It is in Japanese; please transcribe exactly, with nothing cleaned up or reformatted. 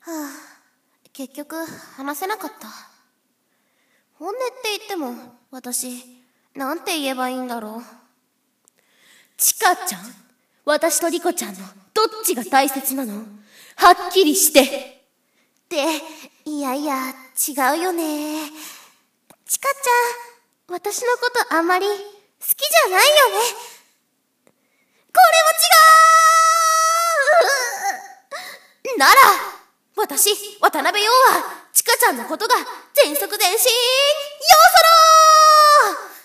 はあ、結局話せなかった。本音って言っても私なんて言えばいいんだろう。 ちかちゃん、私とリコちゃんのどっちが大切なの？はっきりして。 っていやいや違うよね。ちかちゃん、私のことあんまり好きじゃないよね。これも違うなら、私渡辺陽はちかちゃんのことが全速前進ようそろー。